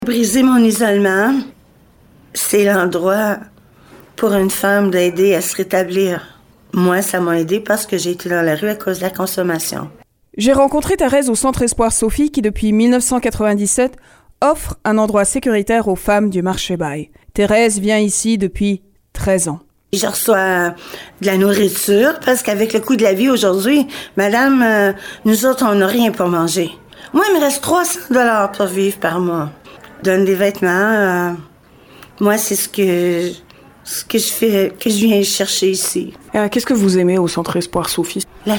Briser mon isolement, c'est l'endroit pour une femme d'aider à se rétablir. Moi, ça m'a aidé parce que j'ai été dans la rue à cause de la consommation. J'ai rencontré Thérèse au Centre Espoir Sophie qui, depuis 1997, offre un endroit sécuritaire aux femmes du marché-bail. Thérèse vient ici depuis 13 ans. Je reçois de la nourriture parce qu'avec le coût de la vie aujourd'hui, madame, nous autres, on n'a rien pour manger. Moi, il me reste 300 $ pour vivre par mois. Je donne des vêtements. Moi, c'est ce que je fais, que je viens chercher ici. Qu'est-ce que vous aimez au Centre Espoir Sophie? La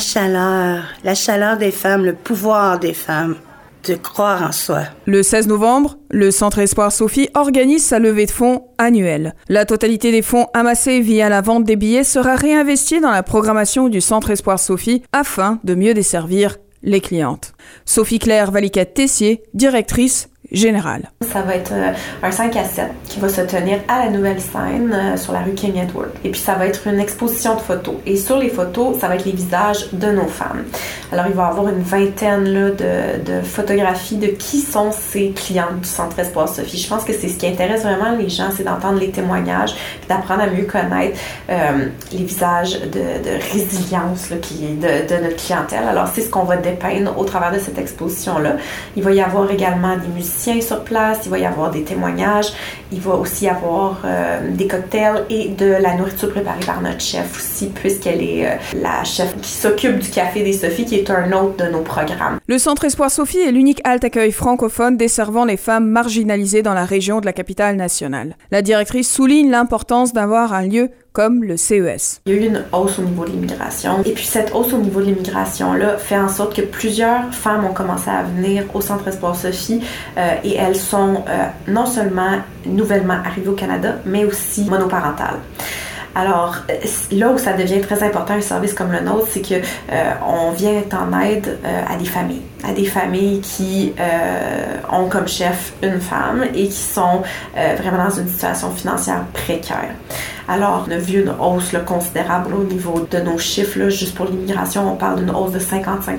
chaleur des femmes, le pouvoir des femmes, de croire en soi. Le 16 novembre, le Centre Espoir Sophie organise sa levée de fonds annuelle. La totalité des fonds amassés via la vente des billets sera réinvestie dans la programmation du Centre Espoir Sophie afin de mieux desservir les clientes. Sophie-Claire Valiquette-Tessier, directrice générale. Ça va être un 5 à 7 qui va se tenir à la nouvelle scène sur la rue King Edward. Et puis ça va être une exposition de photos. Et sur les photos, ça va être les visages de nos femmes. Alors il va y avoir une vingtaine là, de photographies de qui sont ces clientes du Centre Espoir Sophie. Je pense que c'est ce qui intéresse vraiment les gens, c'est d'entendre les témoignages, puis d'apprendre à mieux connaître les visages de résilience là, de notre clientèle. Alors c'est ce qu'on va dépeindre au travers de cette exposition-là. Il va y avoir également des musiciens sur place, il va y avoir des témoignages, il va aussi y avoir des cocktails et de la nourriture préparée par notre chef aussi, puisqu'elle est la chef qui s'occupe du Café des Sophies, qui est un autre de nos programmes. Le Centre Espoir Sophie est l'unique halte accueil francophone desservant les femmes marginalisées dans la région de la capitale nationale. La directrice souligne l'importance d'avoir un lieu comme le CES. Il y a eu une hausse au niveau de l'immigration. Et puis cette hausse au niveau de l'immigration-là fait en sorte que plusieurs femmes ont commencé à venir au Centre Espoir Sophie et elles sont non seulement nouvellement arrivées au Canada, mais aussi monoparentales. Alors, là où ça devient très important, un service comme le nôtre, c'est que on vient être en aide à des familles qui ont comme chef une femme et qui sont vraiment dans une situation financière précaire. Alors, on a vu une hausse là, considérable au niveau de nos chiffres. Là, juste pour l'immigration, on parle d'une hausse de 55%.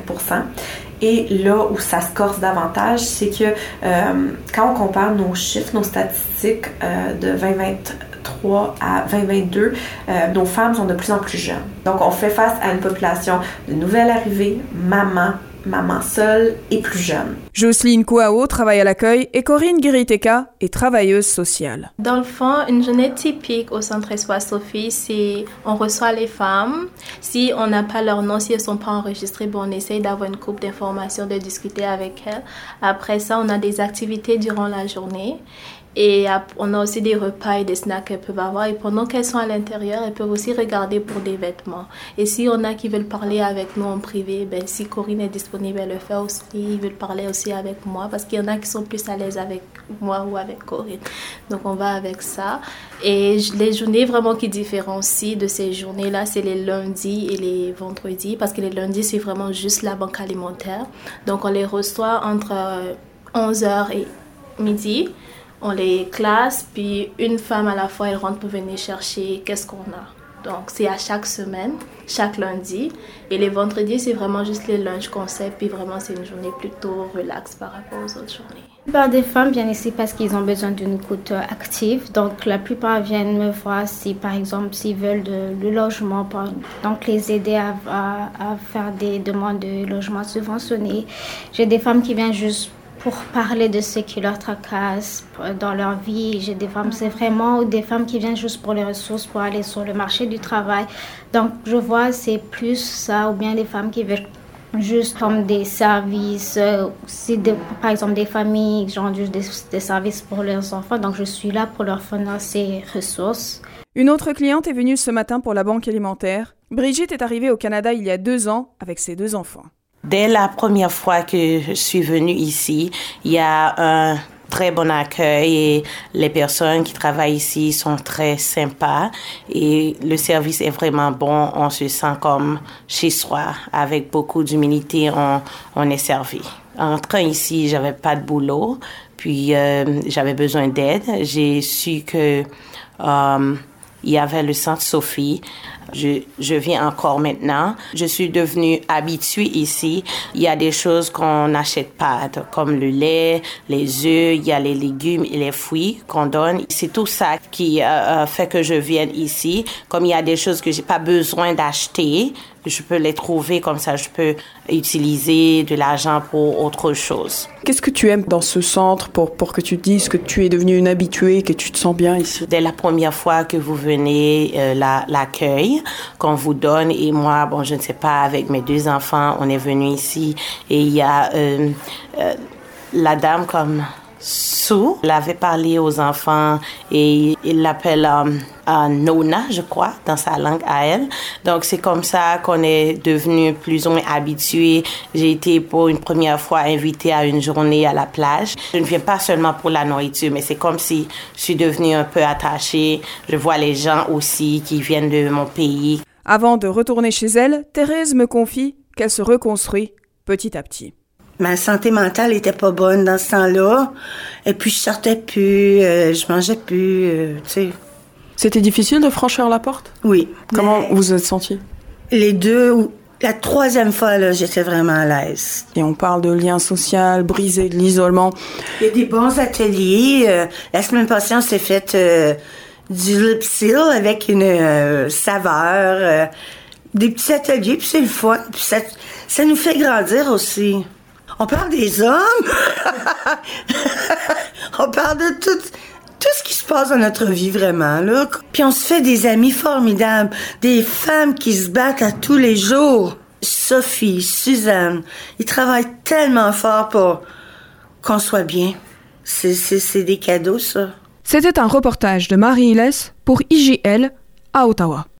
Et là où ça se corse davantage, c'est que quand on compare nos chiffres, nos statistiques de 2023 à 2022, nos femmes sont de plus en plus jeunes. Donc, on fait face à une population de nouvelles arrivées, maman seule et plus jeune. Jocelyne Kouao travaille à l'accueil et Corinne Guiriteka est travailleuse sociale. Dans le fond, une journée typique au Centre Espoir Sophie, c'est on reçoit les femmes. Si on n'a pas leur nom, si elles ne sont pas enregistrées, on essaye d'avoir une coupe d'informations, de discuter avec elles. Après ça, on a des activités durant la journée. Et on a aussi des repas et des snacks qu'elles peuvent avoir. Et pendant qu'elles sont à l'intérieur, elles peuvent aussi regarder pour des vêtements. Et si on a qui veulent parler avec nous en privé, si Corinne est disponible, elle le fait aussi. Ils veulent parler aussi avec moi parce qu'il y en a qui sont plus à l'aise avec moi ou avec Corinne. Donc on va avec ça. Et les journées vraiment qui différencient de ces journées-là, c'est les lundis et les vendredis. Parce que les lundis, c'est vraiment juste la banque alimentaire. Donc on les reçoit entre 11h et midi. On les classe, puis une femme à la fois, elle rentre pour venir chercher qu'est-ce qu'on a. Donc, c'est à chaque semaine, chaque lundi. Et les vendredis, c'est vraiment juste les lunchs qu'on sait, puis vraiment, c'est une journée plutôt relax par rapport aux autres journées. La plupart des femmes viennent ici parce qu'ils ont besoin d'une écoute active. Donc, la plupart viennent me voir si, par exemple, s'ils veulent le logement, donc les aider à faire des demandes de logement subventionné. J'ai des femmes qui viennent juste pour parler de ce qui leur tracasse dans leur vie. J'ai des femmes, c'est vraiment des femmes qui viennent juste pour les ressources, pour aller sur le marché du travail. Donc, je vois, c'est plus ça, ou bien des femmes qui veulent juste comme des services, par exemple des familles qui ont juste des services pour leurs enfants. Donc, je suis là pour leur fournir ces ressources. Une autre cliente est venue ce matin pour la banque alimentaire. Brigitte est arrivée au Canada il y a 2 ans avec ses 2 enfants. Dès la première fois que je suis venue ici, il y a un très bon accueil et les personnes qui travaillent ici sont très sympas et le service est vraiment bon. On se sent comme chez soi. Avec beaucoup d'humilité, on est servi. En rentrant ici, j'avais pas de boulot, puis j'avais besoin d'aide. J'ai su que il y avait le Centre Sophie. Je viens encore maintenant. Je suis devenue habituée ici. Il y a des choses qu'on n'achète pas, comme le lait, les œufs, il y a les légumes et les fruits qu'on donne. C'est tout ça qui fait que je vienne ici. Comme il y a des choses que j'ai pas besoin d'acheter, je peux les trouver comme ça, je peux utiliser de l'argent pour autre chose. Qu'est-ce que tu aimes dans ce centre pour que tu te dises que tu es devenue une habituée, que tu te sens bien ici? Dès la première fois que vous venez, l'accueil qu'on vous donne, et moi, bon, je ne sais pas, avec mes 2 enfants, on est venus ici et il y a la dame comme Sue, elle avait parlé aux enfants et il l'appelle Nona, je crois, dans sa langue à elle. Donc, c'est comme ça qu'on est devenu plus ou moins habitués. J'ai été pour une première fois invitée à une journée à la plage. Je ne viens pas seulement pour la nourriture, mais c'est comme si je suis devenue un peu attachée. Je vois les gens aussi qui viennent de mon pays. Avant de retourner chez elle, Thérèse me confie qu'elle se reconstruit petit à petit. Ma santé mentale était pas bonne dans ce temps-là. Et puis, je sortais plus, je mangeais plus, tu sais. C'était difficile de franchir la porte? Oui. Comment vous êtes sentie? Les 2, la 3e fois, là, j'étais vraiment à l'aise. Et on parle de lien social, brisé, de l'isolement. Il y a des bons ateliers. La semaine passée, on s'est fait du lip seal avec une saveur. Des petits ateliers, puis c'est le fun. Puis ça nous fait grandir aussi. On parle des hommes. On parle de tout ce qui se passe dans notre vie, vraiment, là. Puis on se fait des amis formidables. Des femmes qui se battent à tous les jours. Sophie, Suzanne, ils travaillent tellement fort pour qu'on soit bien. C'est des cadeaux, ça. C'était un reportage de Marie Hilès pour IGL à Ottawa.